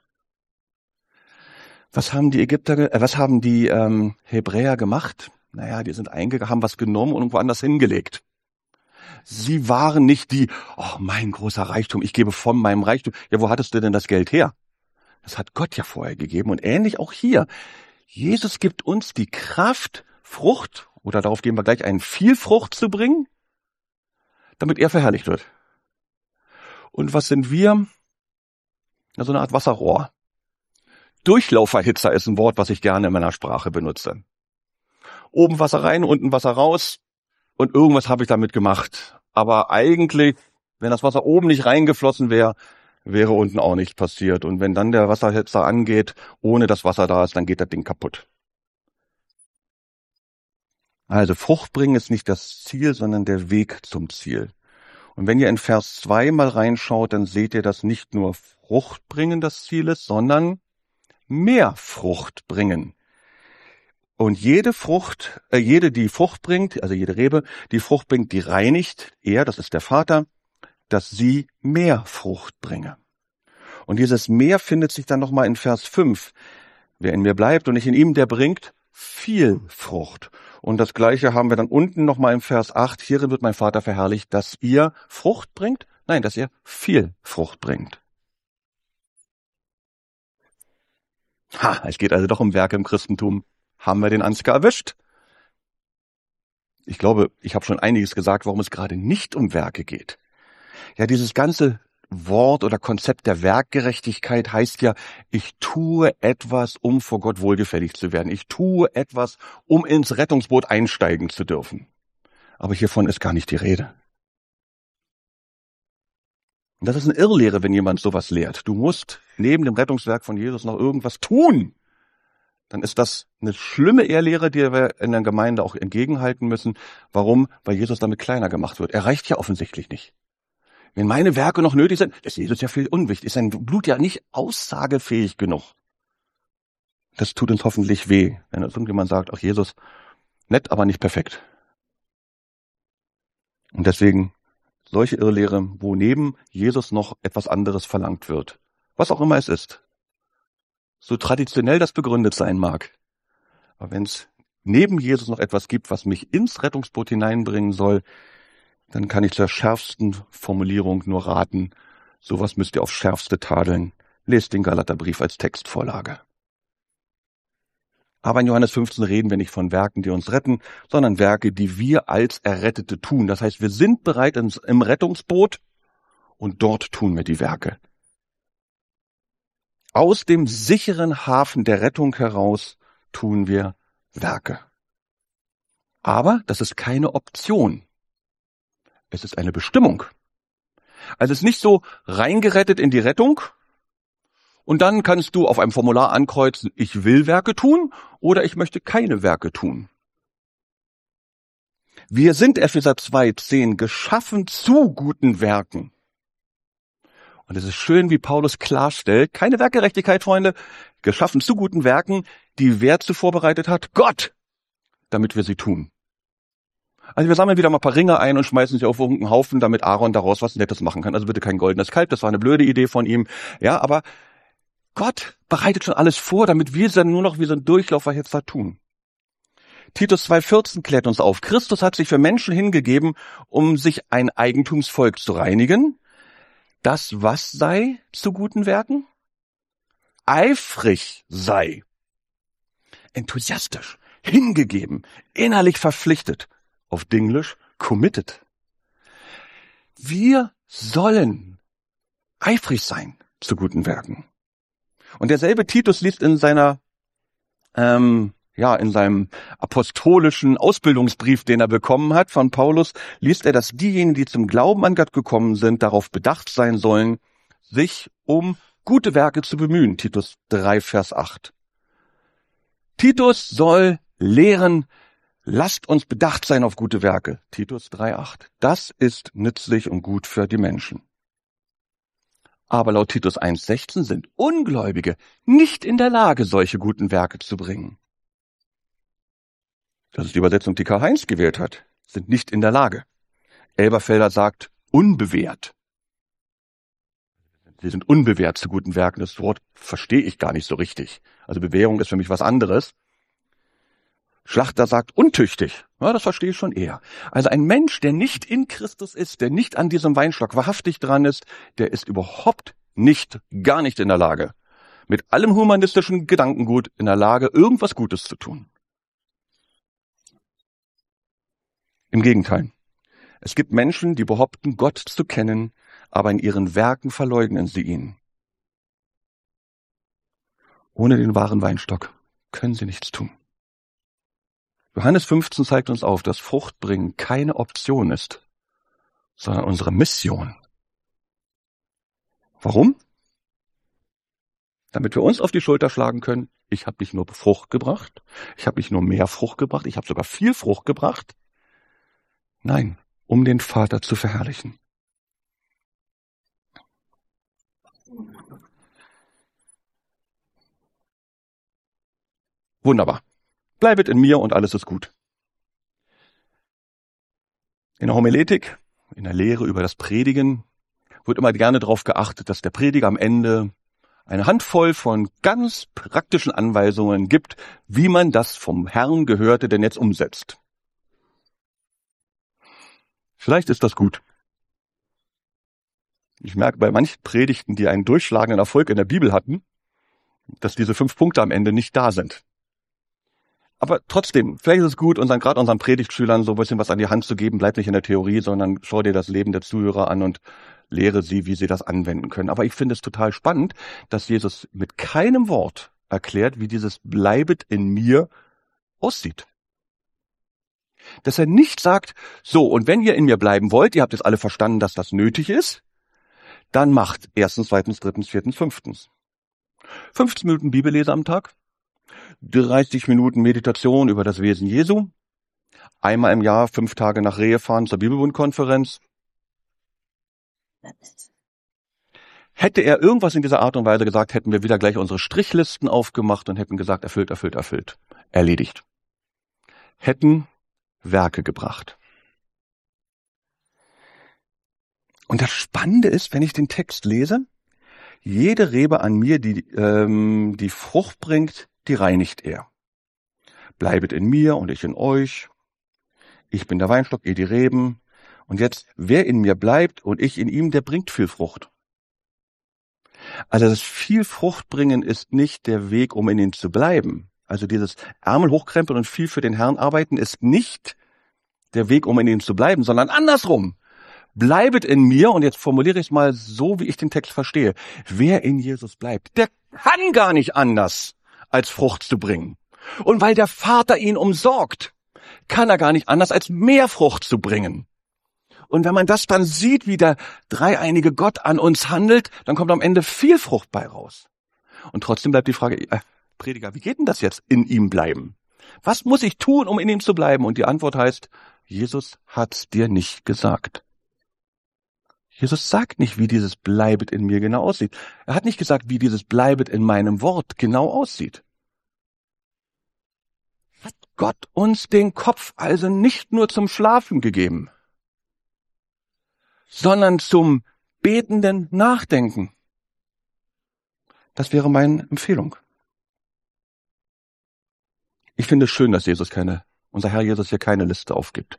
Was haben die Ägypter, äh, was haben die ähm, Hebräer gemacht? Naja, die sind eingegangen, haben was genommen und irgendwo anders hingelegt. Sie waren nicht die, oh, mein großer Reichtum, ich gebe von meinem Reichtum. Ja, wo hattest du denn das Geld her? Das hat Gott ja vorher gegeben. Und ähnlich auch hier. Jesus gibt uns die Kraft, Frucht, oder darauf gehen wir gleich ein, viel Frucht zu bringen, damit er verherrlicht wird. Und was sind wir? Ja, so eine Art Wasserrohr. Durchlauferhitzer ist ein Wort, was ich gerne in meiner Sprache benutze. Oben Wasser rein, unten Wasser raus und irgendwas habe ich damit gemacht. Aber eigentlich, wenn das Wasser oben nicht reingeflossen wäre, wäre unten auch nichts passiert. Und wenn dann der Wasserhitzer angeht, ohne dass Wasser da ist, dann geht das Ding kaputt. Also Frucht bringen ist nicht das Ziel, sondern der Weg zum Ziel. Und wenn ihr in Vers zwei mal reinschaut, dann seht ihr, dass nicht nur Frucht bringen das Ziel ist, sondern mehr Frucht bringen. Und jede Frucht, äh, jede, die Frucht bringt, also jede Rebe, die Frucht bringt, die reinigt er, das ist der Vater, dass sie mehr Frucht bringe. Und dieses mehr findet sich dann nochmal in Vers fünf. Wer in mir bleibt und ich in ihm, der bringt viel Frucht. Und das Gleiche haben wir dann unten nochmal im Vers acht. Hierin wird mein Vater verherrlicht, dass ihr Frucht bringt. Nein, dass ihr viel Frucht bringt. Ha, es geht also doch um Werke im Christentum. Haben wir den Ansgar erwischt? Ich glaube, ich habe schon einiges gesagt, warum es gerade nicht um Werke geht. Ja, dieses ganze Wort oder Konzept der Werkgerechtigkeit heißt ja, ich tue etwas, um vor Gott wohlgefällig zu werden. Ich tue etwas, um ins Rettungsboot einsteigen zu dürfen. Aber hiervon ist gar nicht die Rede. Und das ist eine Irrlehre, wenn jemand sowas lehrt. Du musst neben dem Rettungswerk von Jesus noch irgendwas tun. Dann ist das eine schlimme Irrlehre, die wir in der Gemeinde auch entgegenhalten müssen. Warum? Weil Jesus damit kleiner gemacht wird. Er reicht ja offensichtlich nicht. Wenn meine Werke noch nötig sind, ist Jesus ja viel unwichtig. Ist sein Blut ja nicht aussagefähig genug. Das tut uns hoffentlich weh, wenn uns irgendjemand sagt, ach Jesus, nett, aber nicht perfekt. Und deswegen solche Irrlehre, wo neben Jesus noch etwas anderes verlangt wird. Was auch immer es ist. So traditionell das begründet sein mag. Aber wenn es neben Jesus noch etwas gibt, was mich ins Rettungsboot hineinbringen soll, dann kann ich zur schärfsten Formulierung nur raten. Sowas müsst ihr aufs Schärfste tadeln. Lest den Galaterbrief als Textvorlage. Aber in Johannes fünfzehn reden wir nicht von Werken, die uns retten, sondern Werke, die wir als Errettete tun. Das heißt, wir sind bereit im Rettungsboot und dort tun wir die Werke. Aus dem sicheren Hafen der Rettung heraus tun wir Werke. Aber das ist keine Option. Es ist eine Bestimmung. Also es ist nicht so reingerettet in die Rettung und dann kannst du auf einem Formular ankreuzen, ich will Werke tun oder ich möchte keine Werke tun. Wir sind, Epheser zwei zehn, geschaffen zu guten Werken. Und es ist schön, wie Paulus klarstellt, keine Werkgerechtigkeit, Freunde, geschaffen zu guten Werken, die wer zu vorbereitet hat? Gott, damit wir sie tun. Also wir sammeln wieder mal ein paar Ringe ein und schmeißen sie auf irgendeinen Haufen, damit Aaron daraus was Nettes machen kann. Also bitte kein goldenes Kalb, das war eine blöde Idee von ihm. Ja, aber Gott bereitet schon alles vor, damit wir dann nur noch wie so ein Durchlaufer jetzt da tun. Titus zwei vierzehn klärt uns auf. Christus hat sich für Menschen hingegeben, um sich ein Eigentumsvolk zu reinigen. Das was sei zu guten Werken? Eifrig sei. Enthusiastisch, hingegeben, innerlich verpflichtet. Auf Dinglisch committed. Wir sollen eifrig sein zu guten Werken. Und derselbe Titus liest in seiner, ähm, ja, in seinem apostolischen Ausbildungsbrief, den er bekommen hat von Paulus, liest er, dass diejenigen, die zum Glauben an Gott gekommen sind, darauf bedacht sein sollen, sich um gute Werke zu bemühen. Titus drei, Vers acht. Titus soll lehren, lasst uns bedacht sein auf gute Werke. Titus drei, acht. Das ist nützlich und gut für die Menschen. Aber laut Titus eins, sechzehn sind Ungläubige nicht in der Lage, solche guten Werke zu bringen. Das ist die Übersetzung, die Karl-Heinz gewählt hat. Sind nicht in der Lage. Elberfelder sagt unbewährt. Sie sind unbewährt zu guten Werken. Das Wort verstehe ich gar nicht so richtig. Also Bewährung ist für mich was anderes. Schlachter sagt untüchtig. Ja, das verstehe ich schon eher. Also ein Mensch, der nicht in Christus ist, der nicht an diesem Weinstock wahrhaftig dran ist, der ist überhaupt nicht, gar nicht in der Lage, mit allem humanistischen Gedankengut in der Lage, irgendwas Gutes zu tun. Im Gegenteil. Es gibt Menschen, die behaupten, Gott zu kennen, aber in ihren Werken verleugnen sie ihn. Ohne den wahren Weinstock können sie nichts tun. Johannes fünfzehn zeigt uns auf, dass Fruchtbringen keine Option ist, sondern unsere Mission. Warum? Damit wir uns auf die Schulter schlagen können, ich habe nicht nur Frucht gebracht, ich habe nicht nur mehr Frucht gebracht, ich habe sogar viel Frucht gebracht. Nein, um den Vater zu verherrlichen. Wunderbar. Bleibet in mir und alles ist gut. In der Homiletik, in der Lehre über das Predigen, wird immer gerne darauf geachtet, dass der Prediger am Ende eine Handvoll von ganz praktischen Anweisungen gibt, wie man das vom Herrn Gehörte denn jetzt umsetzt. Vielleicht ist das gut. Ich merke bei manchen Predigten, die einen durchschlagenden Erfolg in der Bibel hatten, dass diese fünf Punkte am Ende nicht da sind. Aber trotzdem, vielleicht ist es gut, unseren, gerade unseren Predigtschülern so ein bisschen was an die Hand zu geben. Bleib nicht in der Theorie, sondern schau dir das Leben der Zuhörer an und lehre sie, wie sie das anwenden können. Aber ich finde es total spannend, dass Jesus mit keinem Wort erklärt, wie dieses Bleibet in mir aussieht. Dass er nicht sagt, so, und wenn ihr in mir bleiben wollt, ihr habt jetzt alle verstanden, dass das nötig ist, dann macht erstens, zweitens, drittens, viertens, fünftens. fünfzehn Minuten Bibellese am Tag, dreißig Minuten Meditation über das Wesen Jesu, einmal im Jahr fünf Tage nach Rehe fahren zur Bibelbundkonferenz. Hätte er irgendwas in dieser Art und Weise gesagt, hätten wir wieder gleich unsere Strichlisten aufgemacht und hätten gesagt, erfüllt, erfüllt, erfüllt. Erledigt. Hätten Werke gebracht. Und das Spannende ist, wenn ich den Text lese, jede Rebe an mir, die ähm, die Frucht bringt, die reinigt er. Bleibet in mir und ich in euch. Ich bin der Weinstock, ihr die Reben. Und jetzt, wer in mir bleibt und ich in ihm, der bringt viel Frucht. Also das viel Frucht bringen ist nicht der Weg, um in ihm zu bleiben. Also dieses Ärmel hochkrempeln und viel für den Herrn arbeiten ist nicht der Weg, um in ihm zu bleiben, sondern andersrum. bleibet in mir, und jetzt formuliere ich es mal so, wie ich den Text verstehe. Wer in Jesus bleibt, der kann gar nicht anders, als Frucht zu bringen. Und weil der Vater ihn umsorgt, kann er gar nicht anders, als mehr Frucht zu bringen. Und wenn man das dann sieht, wie der dreieinige Gott an uns handelt, dann kommt am Ende viel Frucht bei raus. Und trotzdem bleibt die Frage, äh, Prediger, wie geht denn das jetzt, in ihm bleiben? Was muss ich tun, um in ihm zu bleiben? Und die Antwort heißt, Jesus hat's dir nicht gesagt. Jesus sagt nicht, wie dieses Bleibet in mir genau aussieht. Er hat nicht gesagt, wie dieses Bleibet in meinem Wort genau aussieht. Hat Gott uns den Kopf also nicht nur zum Schlafen gegeben, sondern zum betenden Nachdenken. Das wäre meine Empfehlung. Ich finde es schön, dass Jesus keine, unser Herr Jesus hier keine Liste aufgibt.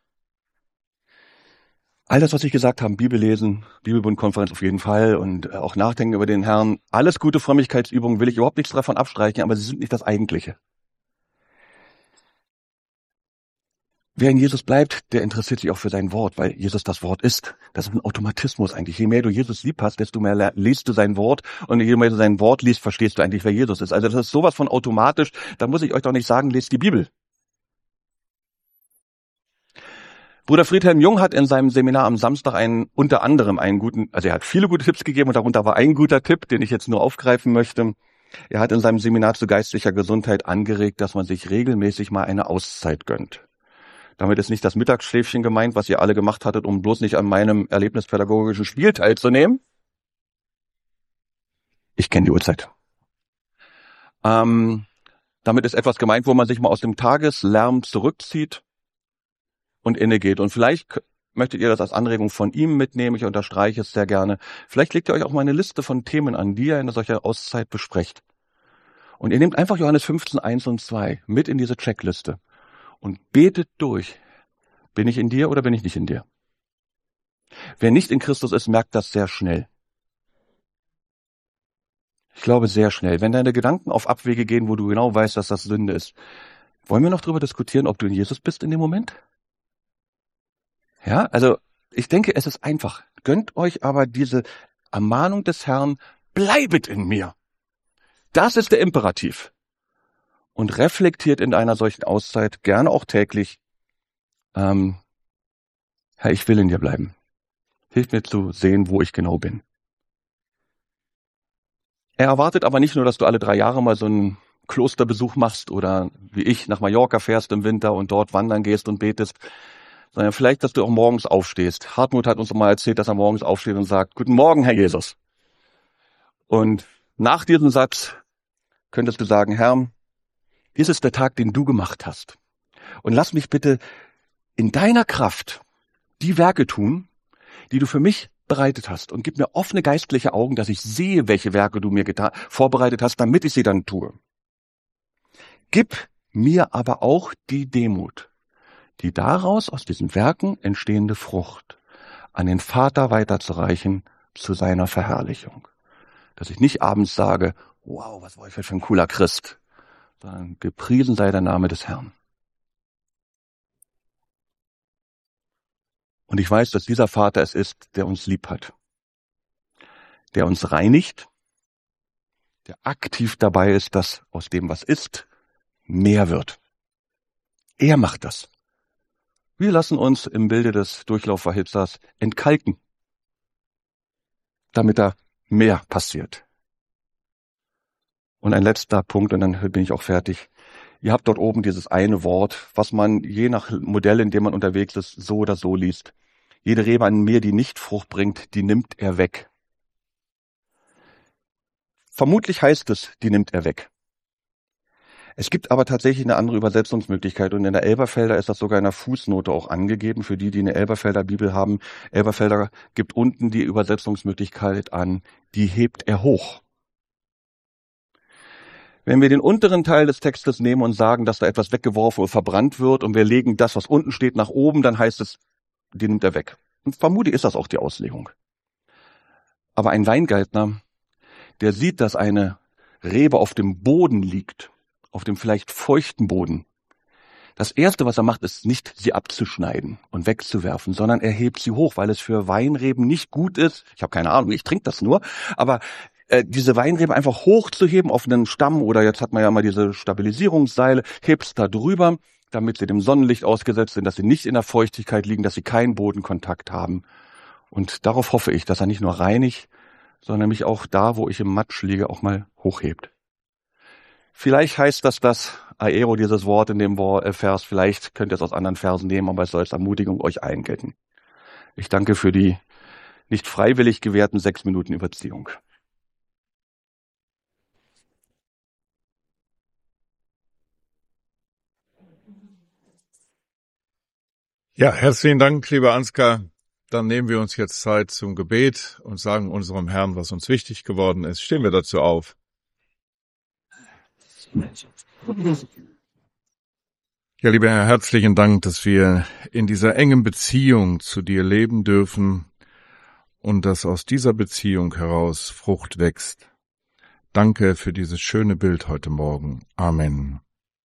All das, was ich gesagt habe, Bibel lesen, Bibelbundkonferenz auf jeden Fall und auch nachdenken über den Herrn, alles gute Frömmigkeitsübungen, will ich überhaupt nichts davon abstreichen, aber sie sind nicht das Eigentliche. Wer in Jesus bleibt, der interessiert sich auch für sein Wort, weil Jesus das Wort ist. Das ist ein Automatismus eigentlich. Je mehr du Jesus lieb hast, desto mehr liest du sein Wort. Und je mehr du sein Wort liest, verstehst du eigentlich, wer Jesus ist. Also das ist sowas von automatisch. Da muss ich euch doch nicht sagen, lest die Bibel. Bruder Friedhelm Jung hat in seinem Seminar am Samstag einen, unter anderem einen guten, also er hat viele gute Tipps gegeben und darunter war ein guter Tipp, den ich jetzt nur aufgreifen möchte. Er hat in seinem Seminar zu geistlicher Gesundheit angeregt, dass man sich regelmäßig mal eine Auszeit gönnt. Damit ist nicht das Mittagsschläfchen gemeint, was ihr alle gemacht hattet, um bloß nicht an meinem erlebnispädagogischen Spiel teilzunehmen. Ich kenne die Uhrzeit. Ähm, damit ist etwas gemeint, wo man sich mal aus dem Tageslärm zurückzieht und innegeht. Und vielleicht möchtet ihr das als Anregung von ihm mitnehmen. Ich unterstreiche es sehr gerne. Vielleicht legt ihr euch auch mal eine Liste von Themen an, die ihr in solcher Auszeit besprecht. Und ihr nehmt einfach Johannes fünfzehn, eins und zwei mit in diese Checkliste. Und betet durch. Bin ich in dir oder bin ich nicht in dir? Wer nicht in Christus ist, merkt das sehr schnell. Ich glaube sehr schnell. Wenn deine Gedanken auf Abwege gehen, wo du genau weißt, dass das Sünde ist, wollen wir noch darüber diskutieren, ob du in Jesus bist in dem Moment? Ja, also ich denke, es ist einfach. Gönnt euch aber diese Ermahnung des Herrn, bleibet in mir. Das ist der Imperativ. Und reflektiert in einer solchen Auszeit, gerne auch täglich, ähm, Herr, ich will in dir bleiben. Hilf mir zu sehen, wo ich genau bin. Er erwartet aber nicht nur, dass du alle drei Jahre mal so einen Klosterbesuch machst oder wie ich nach Mallorca fährst im Winter und dort wandern gehst und betest, sondern vielleicht, dass du auch morgens aufstehst. Hartmut hat uns mal erzählt, dass er morgens aufsteht und sagt, guten Morgen, Herr Jesus. Und nach diesem Satz könntest du sagen, Herr, dies ist der Tag, den du gemacht hast. Und lass mich bitte in deiner Kraft die Werke tun, die du für mich bereitet hast. Und gib mir offene geistliche Augen, dass ich sehe, welche Werke du mir geta- vorbereitet hast, damit ich sie dann tue. Gib mir aber auch die Demut, die daraus, aus diesen Werken entstehende Frucht, an den Vater weiterzureichen zu seiner Verherrlichung. Dass ich nicht abends sage, wow, was war ich für ein cooler Christ, sondern gepriesen sei der Name des Herrn. Und ich weiß, dass dieser Vater es ist, der uns lieb hat, der uns reinigt, der aktiv dabei ist, dass aus dem, was ist, mehr wird. Er macht das. Wir lassen uns im Bilde des Durchlaufverhitzers entkalken, damit da mehr passiert. Und ein letzter Punkt, und dann bin ich auch fertig. Ihr habt dort oben dieses eine Wort, was man je nach Modell, in dem man unterwegs ist, so oder so liest. Jede Rebe an mir, die nicht Frucht bringt, die nimmt er weg. Vermutlich heißt es, die nimmt er weg. Es gibt aber tatsächlich eine andere Übersetzungsmöglichkeit und in der Elberfelder ist das sogar in der Fußnote auch angegeben, für die, die eine Elberfelder Bibel haben. Elberfelder gibt unten die Übersetzungsmöglichkeit an, die hebt er hoch. Wenn wir den unteren Teil des Textes nehmen und sagen, dass da etwas weggeworfen oder verbrannt wird und wir legen das, was unten steht, nach oben, dann heißt es, die nimmt er weg. Und vermutlich ist das auch die Auslegung. Aber ein Weingärtner, der sieht, dass eine Rebe auf dem Boden liegt, auf dem vielleicht feuchten Boden, Das Erste, was er macht, ist nicht, sie abzuschneiden und wegzuwerfen, sondern er hebt sie hoch, weil es für Weinreben nicht gut ist. Ich habe keine Ahnung, ich trinke das nur, aber äh, diese Weinreben einfach hochzuheben auf einen Stamm oder jetzt hat man ja mal diese Stabilisierungsseile, hebst da drüber, damit sie dem Sonnenlicht ausgesetzt sind, dass sie nicht in der Feuchtigkeit liegen, dass sie keinen Bodenkontakt haben. Und darauf hoffe ich, dass er nicht nur reinigt, sondern mich auch da, wo ich im Matsch liege, auch mal hochhebt. Vielleicht heißt das das Aero, dieses Wort in dem Vers, vielleicht könnt ihr es aus anderen Versen nehmen, aber es soll als Ermutigung euch allen gelten. Ich danke für die nicht freiwillig gewährten sechs Minuten Überziehung. Ja, herzlichen Dank, lieber Ansgar. Dann nehmen wir uns jetzt Zeit zum Gebet und sagen unserem Herrn, was uns wichtig geworden ist. Stehen wir dazu auf. Ja, lieber Herr, herzlichen Dank, dass wir in dieser engen Beziehung zu dir leben dürfen und dass aus dieser Beziehung heraus Frucht wächst. Danke für dieses schöne Bild heute Morgen. Amen.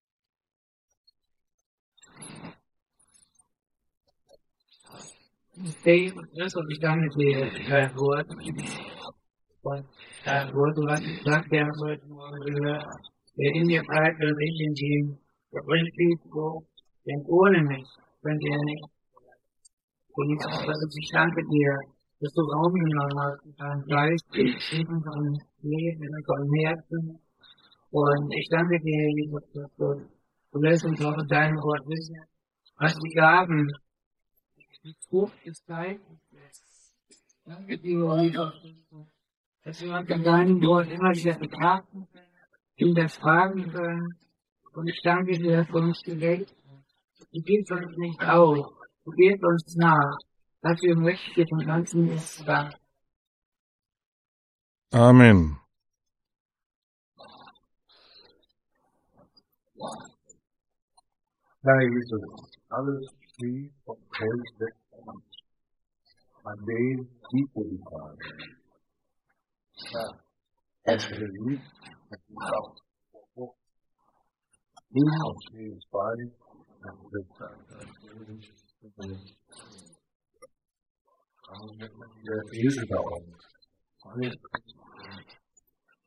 Und ich danke dir für dein Wort. Und dein Wort, du hast gesagt, wir haben heute Morgen gehört, wer in dir bleibt und ich in ihm, der bringt viel Frucht, denn ohne mich könnt ihr nicht. Und ich danke dir, dass du Raum genommen hast, dein Geist in unserem Leben, in unserem Herzen. Und ich danke dir, Jesus, dass du, du lässt uns auch in deinem Wort wissen, was die Gaben, die Frucht des Geistes ist. Danke dir, Jesus, dass wir uns in deinem Wort immer wieder betrachten können, hinterfragen können. Und ich danke dir, dass du uns gewählt hast. Du gibst uns nicht auf, du gehst uns nach. Dafür möchte ich dir von ganzem Herzen danken. Amen. Herr Jesus, alles Lieb und Geld weg von uns. An dem sieht er die Frage. Ja, es wird lieb, es ist auch. Ihm und sie ist bei, und wird sein. Der Esel da oben.